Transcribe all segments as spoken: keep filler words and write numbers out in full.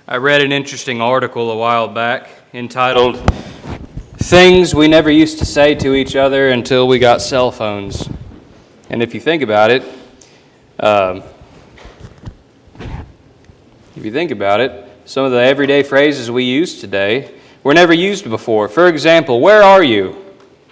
I read an interesting article a while back entitled, Things We Never Used to Say to Each Other Until We Got Cell Phones. And if you think about it, um, if you think about it, some of the everyday phrases we use today were never used before. For example, where are you?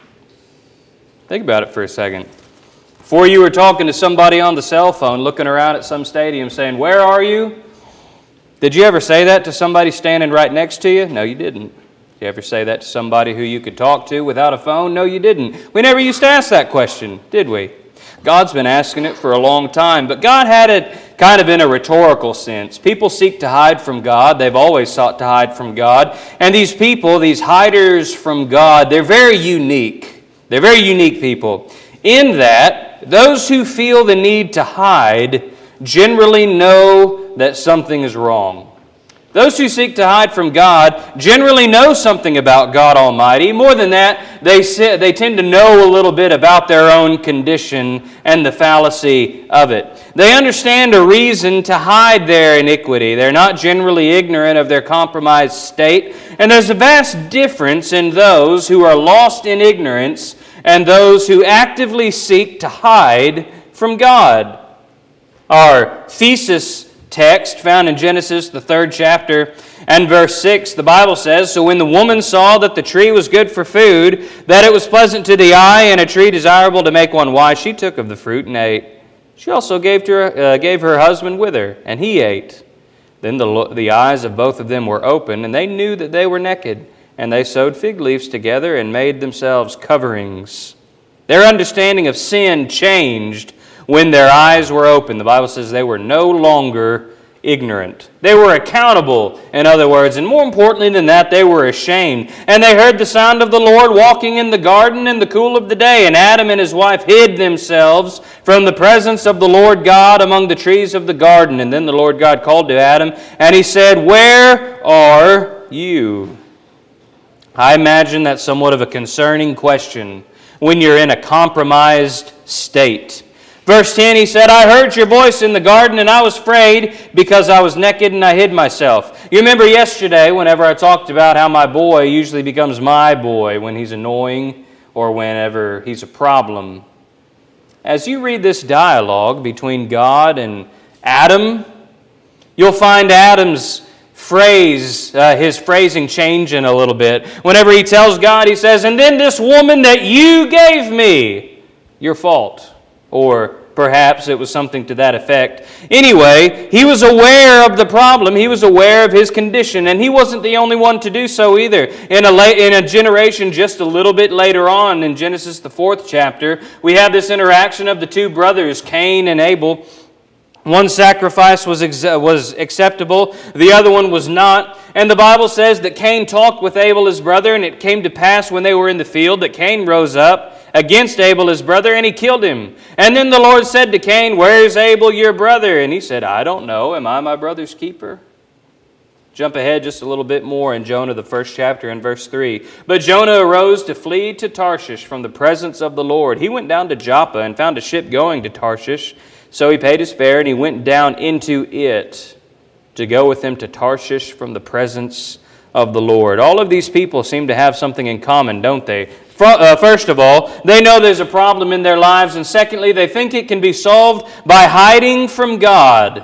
Think about it for a second. Before you were talking to somebody on the cell phone, looking around at some stadium saying, where are you? Did you ever say that to somebody standing right next to you? No, you didn't. Did you ever say that to somebody who you could talk to without a phone? No, you didn't. We never used to ask that question, did we? God's been asking it for a long time, but God had it kind of in a rhetorical sense. People seek to hide from God. They've always sought to hide from God. And these people, these hiders from God, they're very unique. They're very unique people in that those who feel the need to hide generally know that something is wrong. Those who seek to hide from God generally know something about God Almighty. More than that, they they tend to know a little bit about their own condition and the fallacy of it. They understand a reason to hide their iniquity. They're not generally ignorant of their compromised state. And there's a vast difference in those who are lost in ignorance and those who actively seek to hide from God. Our thesis text found in Genesis, the third chapter, and verse six, the Bible says, So when the woman saw that the tree was good for food, that it was pleasant to the eye, and a tree desirable to make one wise, she took of the fruit and ate. She also gave, to her, uh, gave her husband with her, and he ate. Then the, the eyes of both of them were open, and they knew that they were naked. And they sewed fig leaves together and made themselves coverings. Their understanding of sin changed when their eyes were open. The Bible says they were no longer ignorant. They were accountable, in other words, and more importantly than that, they were ashamed. And they heard the sound of the Lord walking in the garden in the cool of the day, and Adam and his wife hid themselves from the presence of the Lord God among the trees of the garden. And then the Lord God called to Adam, and he said, Where are you? I imagine that's somewhat of a concerning question when you're in a compromised state. Verse ten, he said, I heard your voice in the garden, and I was afraid because I was naked and I hid myself. You remember yesterday whenever I talked about how my boy usually becomes my boy when he's annoying or whenever he's a problem. As you read this dialogue between God and Adam, you'll find Adam's phrase, uh, his phrasing changing a little bit. Whenever he tells God, he says, and then this woman that you gave me, your fault. Or perhaps it was something to that effect. Anyway, he was aware of the problem. He was aware of his condition. And he wasn't the only one to do so either. In a, la- in a generation just a little bit later on, in Genesis, the fourth chapter, we have this interaction of the two brothers, Cain and Abel. One sacrifice was ex- was acceptable, the other one was not. And the Bible says that Cain talked with Abel his brother, and it came to pass when they were in the field that Cain rose up against Abel his brother, and he killed him. And then the Lord said to Cain, Where is Abel your brother? And he said, I don't know. Am I my brother's keeper? Jump ahead just a little bit more in Jonah, the first chapter, and verse three. But Jonah arose to flee to Tarshish from the presence of the Lord. He went down to Joppa and found a ship going to Tarshish. So he paid his fare, and he went down into it to go with him to Tarshish from the presence of the Lord. All of these people seem to have something in common, don't they? First of all, they know there's a problem in their lives, and secondly, they think it can be solved by hiding from God.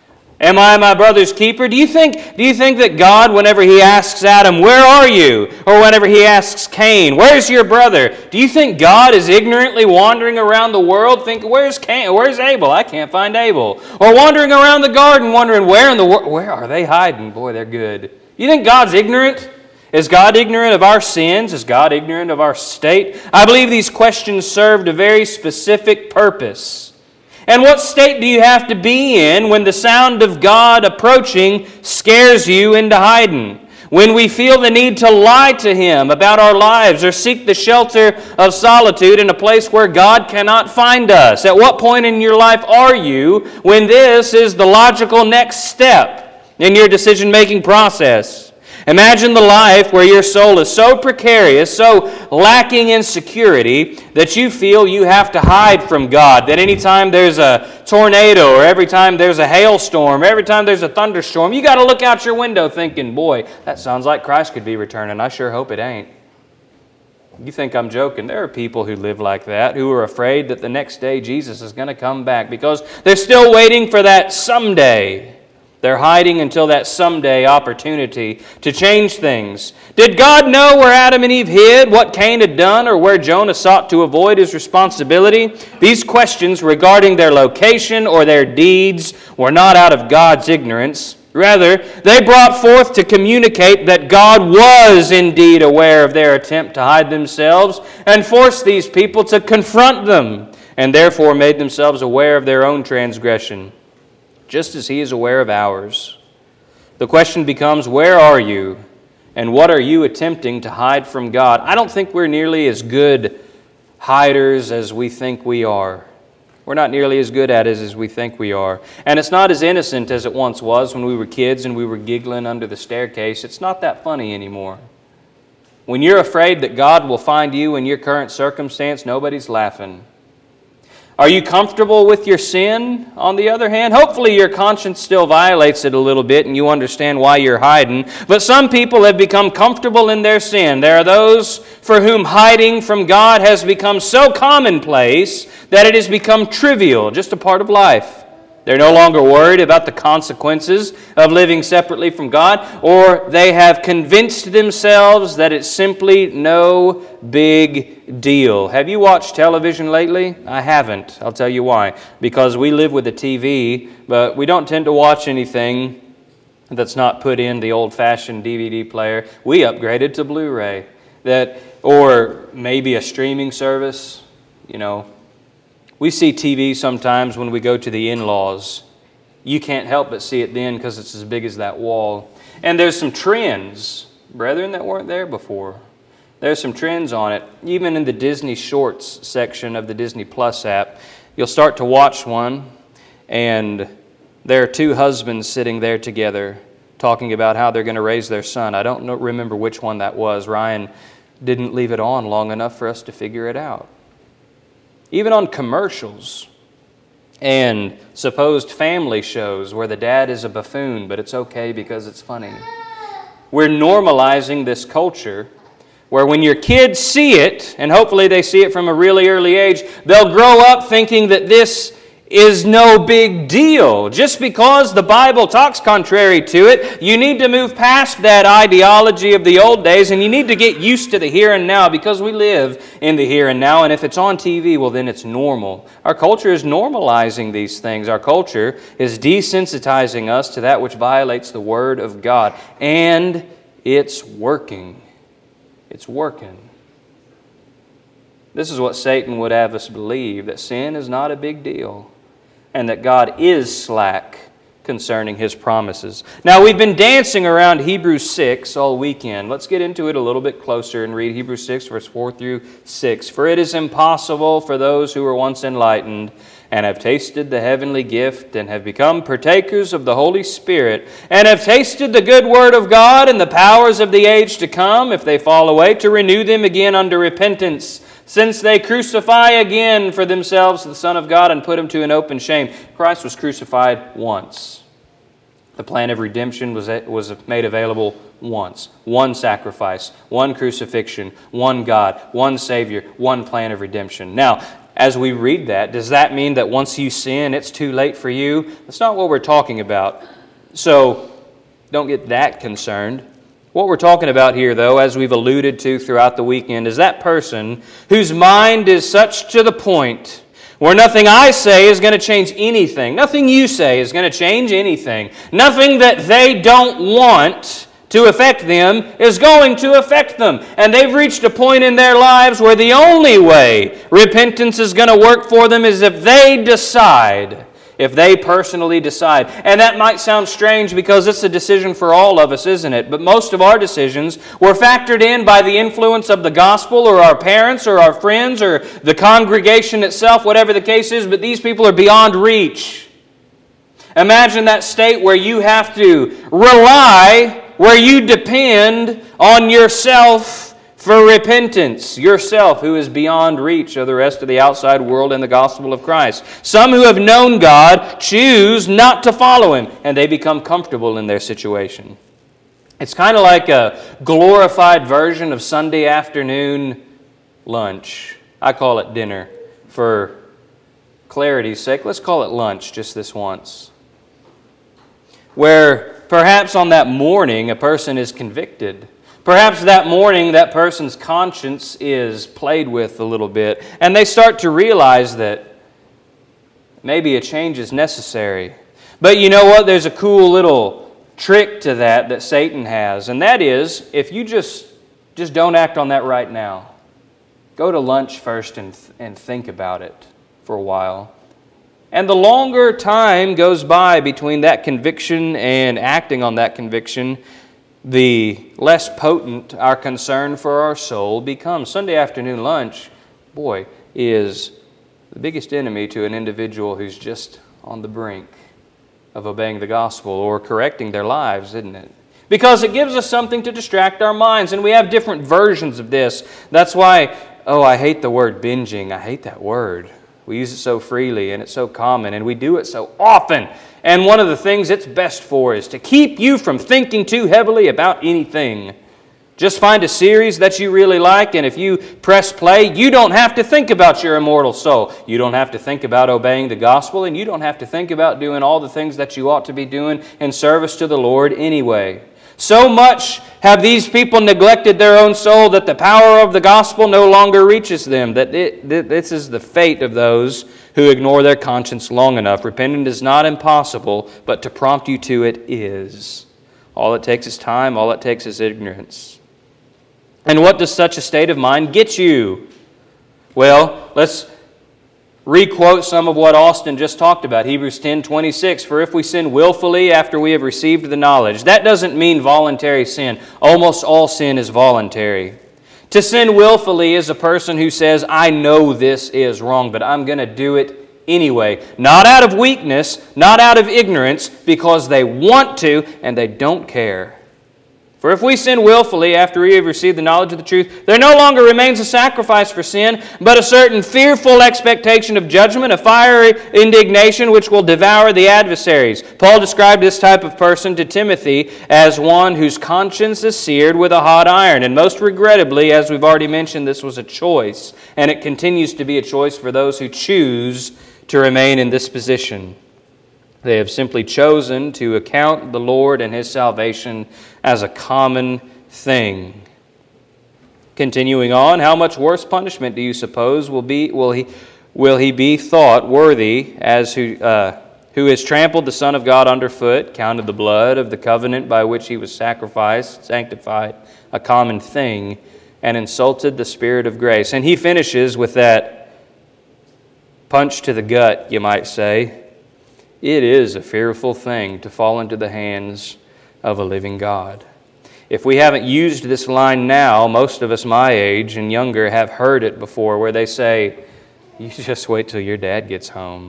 Am I my brother's keeper? Do you think, do you think that God, whenever he asks Adam, where are you? Or whenever he asks Cain, where's your brother? Do you think God is ignorantly wandering around the world thinking, where's Cain? Where's Abel? I can't find Abel. Or wandering around the garden wondering, where in the world, where are they hiding? Boy, they're good. You think God's ignorant? Is God ignorant of our sins? Is God ignorant of our state? I believe these questions served a very specific purpose. And what state do you have to be in when the sound of God approaching scares you into hiding? When we feel the need to lie to Him about our lives or seek the shelter of solitude in a place where God cannot find us? At what point in your life are you when this is the logical next step in your decision-making process? Imagine the life where your soul is so precarious, so lacking in security, that you feel you have to hide from God. That anytime there's a tornado, or every time there's a hailstorm, or every time there's a thunderstorm, you got to look out your window thinking, boy, that sounds like Christ could be returning. I sure hope it ain't. You think I'm joking. There are people who live like that, who are afraid that the next day Jesus is going to come back because they're still waiting for that someday. They're hiding until that someday opportunity to change things. Did God know where Adam and Eve hid, what Cain had done, or where Jonah sought to avoid his responsibility? These questions regarding their location or their deeds were not out of God's ignorance. Rather, they brought forth to communicate that God was indeed aware of their attempt to hide themselves and forced these people to confront them, and therefore made themselves aware of their own transgression, just as He is aware of ours. The question becomes, where are you? And what are you attempting to hide from God? I don't think we're nearly as good hiders as we think we are. We're not nearly as good at it as we think we are. And it's not as innocent as it once was when we were kids and we were giggling under the staircase. It's not that funny anymore. When you're afraid that God will find you in your current circumstance, nobody's laughing. Are you comfortable with your sin, on the other hand? Hopefully your conscience still violates it a little bit and you understand why you're hiding. But some people have become comfortable in their sin. There are those for whom hiding from God has become so commonplace that it has become trivial, just a part of life. They're no longer worried about the consequences of living separately from God, or they have convinced themselves that it's simply no big deal. Have you watched television lately? I haven't. I'll tell you why. Because we live with a T V, but we don't tend to watch anything that's not put in the old-fashioned D V D player. We upgraded to Blu-ray, that, or maybe a streaming service, you know. We see T V sometimes when we go to the in-laws. You can't help but see it then because it's as big as that wall. And there's some trends, brethren, that weren't there before. There's some trends on it. Even in the Disney Shorts section of the Disney Plus app, you'll start to watch one, and there are two husbands sitting there together talking about how they're going to raise their son. I don't know, remember which one that was. Ryan didn't leave it on long enough for us to figure it out. Even on commercials and supposed family shows where the dad is a buffoon, but it's okay because it's funny. We're normalizing this culture where when your kids see it, and hopefully they see it from a really early age, they'll grow up thinking that this is no big deal. Just because the Bible talks contrary to it, you need to move past that ideology of the old days, and you need to get used to the here and now, because we live in the here and now, and if it's on T V, well then it's normal. Our culture is normalizing these things. Our culture is desensitizing us to that which violates the Word of God, and it's working. It's working. This is what Satan would have us believe, that sin is not a big deal, and that God is slack concerning His promises. Now, we've been dancing around Hebrews six all weekend. Let's get into it a little bit closer and read Hebrews six, verse four through six. For it is impossible for those who were once enlightened and have tasted the heavenly gift and have become partakers of the Holy Spirit and have tasted the good word of God and the powers of the age to come, if they fall away, to renew them again unto repentance, since they crucify again for themselves the Son of God and put Him to an open shame. Christ was crucified once. The plan of redemption was, was made available once. One sacrifice, one crucifixion, one God, one Savior, one plan of redemption. Now, as we read that, does that mean that once you sin, it's too late for you? That's not what we're talking about. So, don't get that concerned. What we're talking about here, though, as we've alluded to throughout the weekend, is that person whose mind is such to the point where nothing I say is going to change anything. Nothing you say is going to change anything. Nothing that they don't want to affect them is going to affect them. And they've reached a point in their lives where the only way repentance is going to work for them is if they decide. If they personally decide. And that might sound strange because it's a decision for all of us, isn't it? But most of our decisions were factored in by the influence of the gospel or our parents or our friends or the congregation itself, whatever the case is, but these people are beyond reach. Imagine that state where you have to rely Where you depend on yourself for repentance. Yourself who is beyond reach of the rest of the outside world and the gospel of Christ. Some who have known God choose not to follow Him, and they become comfortable in their situation. It's kind of like a glorified version of Sunday afternoon lunch. I call it dinner. For clarity's sake, let's call it lunch just this once. Where perhaps on that morning a person is convicted. Perhaps that morning that person's conscience is played with a little bit, and they start to realize that maybe a change is necessary. But you know what? There's a cool little trick to that that Satan has, and that is, if you just just don't act on that right now, go to lunch first and and think about it for a while. And the longer time goes by between that conviction and acting on that conviction, the less potent our concern for our soul becomes. Sunday afternoon lunch, boy, is the biggest enemy to an individual who's just on the brink of obeying the gospel or correcting their lives, isn't it? Because it gives us something to distract our minds, and we have different versions of this. That's why, oh, I hate the word binging. I hate that word. We use it so freely, and it's so common, and we do it so often. And one of the things it's best for is to keep you from thinking too heavily about anything. Just find a series that you really like, and if you press play, you don't have to think about your immortal soul. You don't have to think about obeying the gospel, and you don't have to think about doing all the things that you ought to be doing in service to the Lord anyway. So much have these people neglected their own soul that the power of the gospel no longer reaches them. That it, this is the fate of those who ignore their conscience long enough. Repentance is not impossible, but to prompt you to it is. All it takes is time. All it takes is ignorance. And what does such a state of mind get you? Well, let's re-quote some of what Austin just talked about. Hebrews ten twenty-six, for if we sin willfully after we have received the knowledge. That doesn't mean voluntary sin. Almost all sin is voluntary. To sin willfully is a person who says, I know this is wrong, but I'm going to do it anyway. Not out of weakness, not out of ignorance, because they want to and they don't care. For if we sin willfully after we have received the knowledge of the truth, there no longer remains a sacrifice for sin, but a certain fearful expectation of judgment, a fiery indignation which will devour the adversaries. Paul described this type of person to Timothy as one whose conscience is seared with a hot iron. And most regrettably, as we've already mentioned, this was a choice. And it continues to be a choice for those who choose to remain in this position. They have simply chosen to account the Lord and His salvation as a common thing. Continuing on, how much worse punishment do you suppose will be will he will he be thought worthy as who uh, who has trampled the Son of God underfoot, counted the blood of the covenant by which He was sacrificed, sanctified, a common thing, and insulted the Spirit of grace? And he finishes with that punch to the gut, you might say. It is a fearful thing to fall into the hands of a living God. If we haven't used this line now, most of us my age and younger have heard it before, where they say, you just wait till your dad gets home.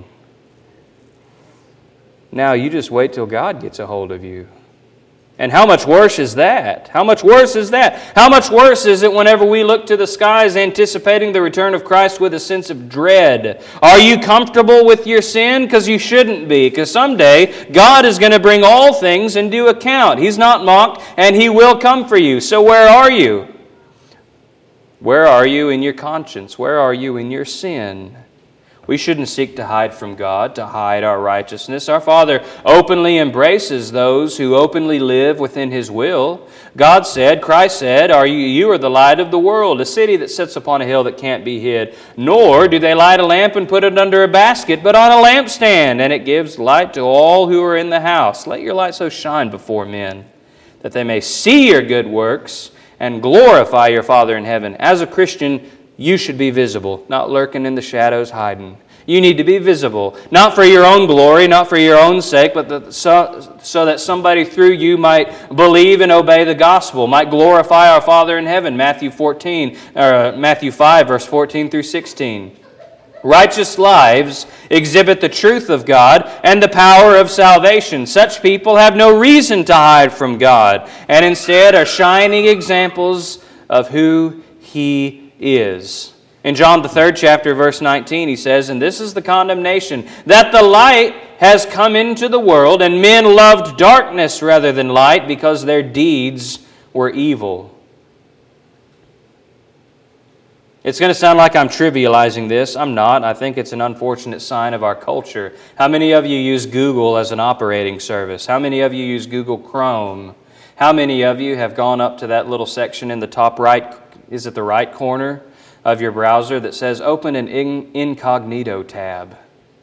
Now you just wait till God gets a hold of you. And how much worse is that? How much worse is that? How much worse is it whenever we look to the skies anticipating the return of Christ with a sense of dread? Are you comfortable with your sin? Because you shouldn't be. Because someday God is going to bring all things into account. He's not mocked, and He will come for you. So where are you? Where are you in your conscience? Where are you in your sin? We shouldn't seek to hide from God, to hide our righteousness. Our Father openly embraces those who openly live within His will. God said, Christ said, "Are you, you are the light of the world, a city that sits upon a hill that can't be hid. Nor do they light a lamp and put it under a basket, but on a lampstand, and it gives light to all who are in the house. Let your light so shine before men, that they may see your good works and glorify your Father in heaven." As a Christian, you should be visible, not lurking in the shadows hiding. You need to be visible, not for your own glory, not for your own sake, but that so, so that somebody through you might believe and obey the gospel, might glorify our Father in heaven. Matthew fourteen, or Matthew five, verse fourteen through sixteen. Righteous lives exhibit the truth of God and the power of salvation. Such people have no reason to hide from God, and instead are shining examples of who He is. In John the third chapter, verse nineteen, he says, "And this is the condemnation, that the light has come into the world, and men loved darkness rather than light, because their deeds were evil." It's going to sound like I'm trivializing this. I'm not. I think it's an unfortunate sign of our culture. How many of you use Google as an operating service? How many of you use Google Chrome? How many of you have gone up to that little section in the top right, is it the right corner of your browser, that says open an incognito tab?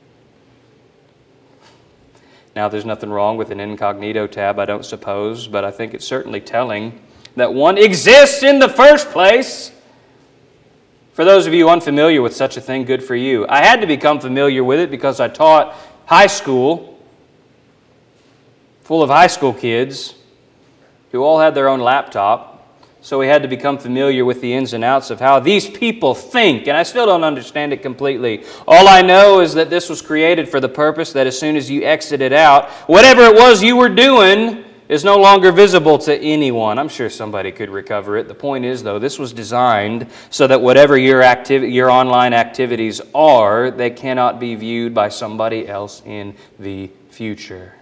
Now, there's nothing wrong with an incognito tab, I don't suppose, but I think it's certainly telling that one exists in the first place. For those of you unfamiliar with such a thing, good for you. I had to become familiar with it because I taught high school full of high school kids who all had their own laptop. So we had to become familiar with the ins and outs of how these people think, and I still don't understand it completely. All I know is that this was created for the purpose that as soon as you exited out, whatever it was you were doing is no longer visible to anyone. I'm sure somebody could recover it. The point is, though, this was designed so that whatever your activ- your online activities are, they cannot be viewed by somebody else in the future.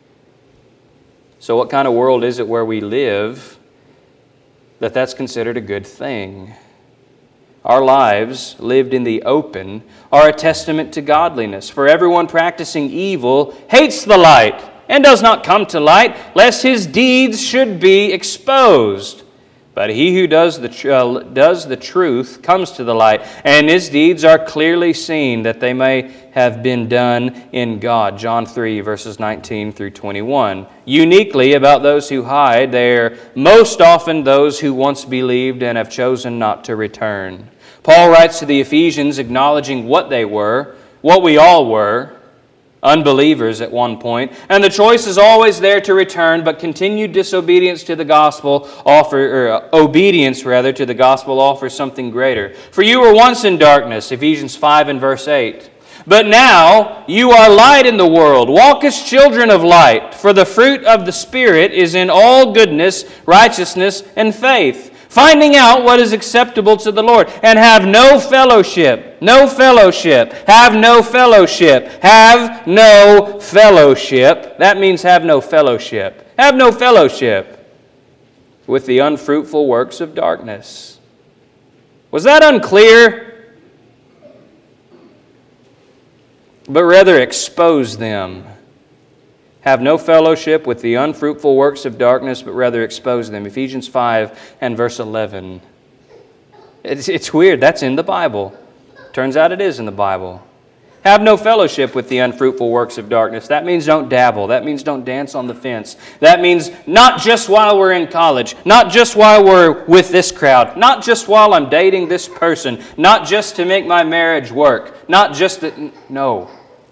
So what kind of world is it where we live that that's considered a good thing? Our lives, lived in the open, are a testament to godliness. For everyone practicing evil hates the light and does not come to light, lest his deeds should be exposed. But he who does the, tr- uh, does the truth comes to the light, and his deeds are clearly seen, that they may have been done in God. John three, verses nineteen through twenty-one. Uniquely about those who hide, they are most often those who once believed and have chosen not to return. Paul writes to the Ephesians acknowledging what they were, what we all were, unbelievers at one point, and the choice is always there to return, but continued disobedience to the gospel offer, or obedience rather to the gospel offers something greater. For you were once in darkness, Ephesians five and verse eight. But now you are light in the world. Walk as children of light, for the fruit of the Spirit is in all goodness, righteousness, and faith, finding out what is acceptable to the Lord, and have no fellowship, no fellowship, have no fellowship, have no fellowship. That means have no fellowship. Have no fellowship with the unfruitful works of darkness. Was that unclear? But rather expose them. Have no fellowship with the unfruitful works of darkness, but rather expose them. Ephesians five and verse eleven. It's, it's weird. That's in the Bible. Turns out it is in the Bible. Have no fellowship with the unfruitful works of darkness. That means don't dabble. That means don't dance on the fence. That means not just while we're in college, not just while we're with this crowd, not just while I'm dating this person, not just to make my marriage work, not just to, no.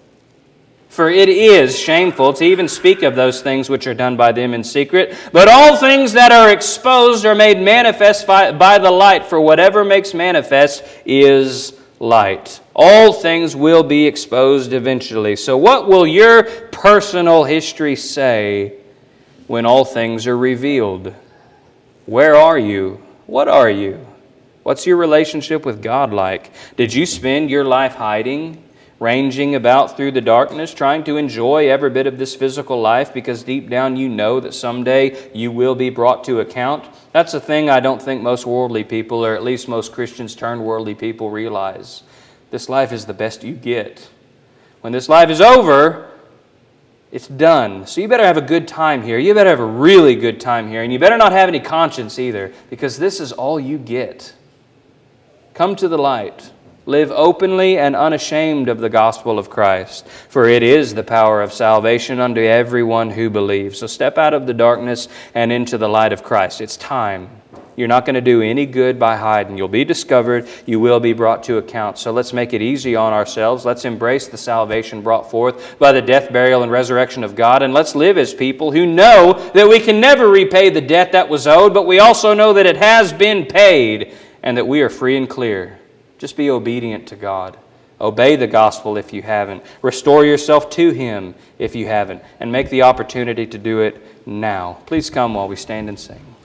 For it is shameful to even speak of those things which are done by them in secret. But all things that are exposed are made manifest by, by the light, for whatever makes manifest is light. All things will be exposed eventually. So what will your personal history say when all things are revealed? Where are you? What are you? What's your relationship with God like? Did you spend your life hiding, ranging about through the darkness, trying to enjoy every bit of this physical life because deep down you know that someday you will be brought to account? That's a thing I don't think most worldly people, or at least most Christians turned worldly people, realize. This life is the best you get. When this life is over, it's done. So you better have a good time here. You better have a really good time here. And you better not have any conscience either, because this is all you get. Come to the light. Live openly and unashamed of the gospel of Christ, for it is the power of salvation unto everyone who believes. So step out of the darkness and into the light of Christ. It's time. You're not going to do any good by hiding. You'll be discovered. You will be brought to account. So let's make it easy on ourselves. Let's embrace the salvation brought forth by the death, burial, and resurrection of God. And let's live as people who know that we can never repay the debt that was owed, but we also know that it has been paid and that we are free and clear. Just be obedient to God. Obey the gospel if you haven't. Restore yourself to Him if you haven't. And make the opportunity to do it now. Please come while we stand and sing.